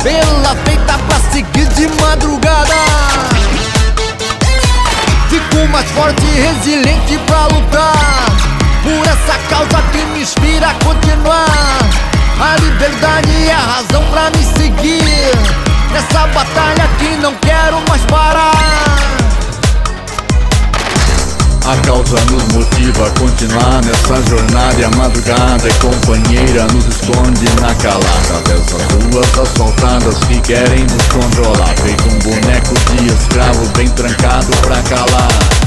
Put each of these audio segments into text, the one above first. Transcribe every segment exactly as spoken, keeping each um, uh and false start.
pela feita pra seguir de madrugada. Fico mais forte e resiliente pra lutar por essa causa que me inspira a continuar. A liberdade é a razão pra me seguir nessa batalha que não quero mais parar. A causa nos motiva a continuar nessa jornada, e a madrugada é companheira, nos esconde na calada dessas ruas asfaltadas que querem nos controlar, feito um boneco de escravo bem trancado pra calar.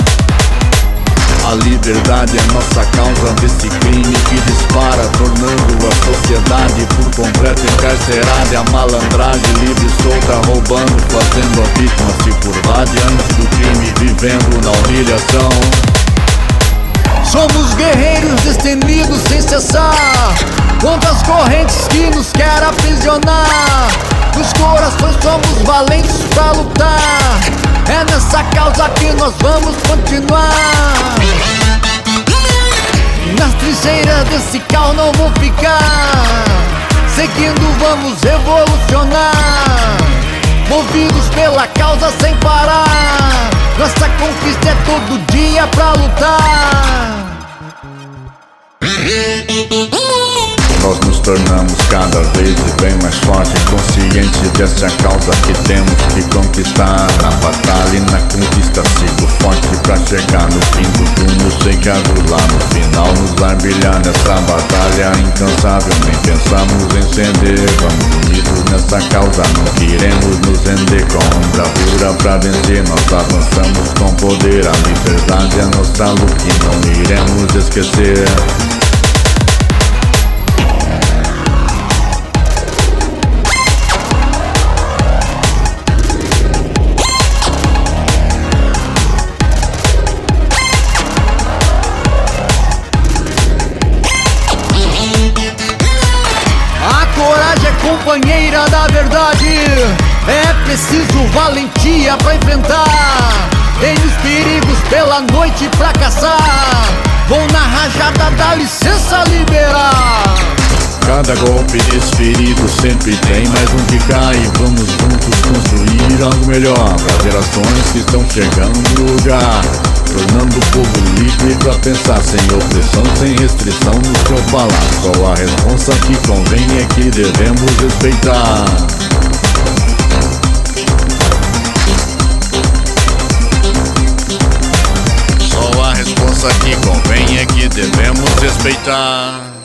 A liberdade é nossa causa desse crime que dispara, tornando a sociedade por completo encarcerada. E a malandragem livre e solta, roubando, fazendo a vítima se curvar diante do crime, vivendo na humilhação. Somos guerreiros destemidos sem cessar contra as correntes que nos querem aprisionar. Nos corações somos valentes pra lutar, é nessa causa que nós vamos continuar. Nas trincheiras desse carro não vou ficar, seguindo vamos revolucionar, movidos pela causa sem parar. Nossa conquista é todo dia pra lutar. Nós nos tornamos cada vez bem mais fortes, conscientes dessa causa que temos que conquistar. Na batalha e na conquista sigo forte pra chegar no fim do túnel chegado lá no final. Nos vai brilhar nessa batalha incansavelmente, pensamos em ceder. Vamos unidos nessa causa, não queremos nos render. Com bravura pra vencer nós avançamos com poder. A liberdade é nossa luta e não iremos esquecer. Companheira da verdade, é preciso valentia pra enfrentar. Tenho os perigos pela noite pra caçar, vou na rajada, dá licença liberar. Cada golpe desferido sempre tem mais um que cai. Vamos juntos construir algo melhor para gerações que estão chegando no lugar, tornando o povo livre pra pensar, sem opressão, sem restrição no seu falar. Só a responsa que convém é que devemos respeitar. Só a responsa que convém é que devemos respeitar.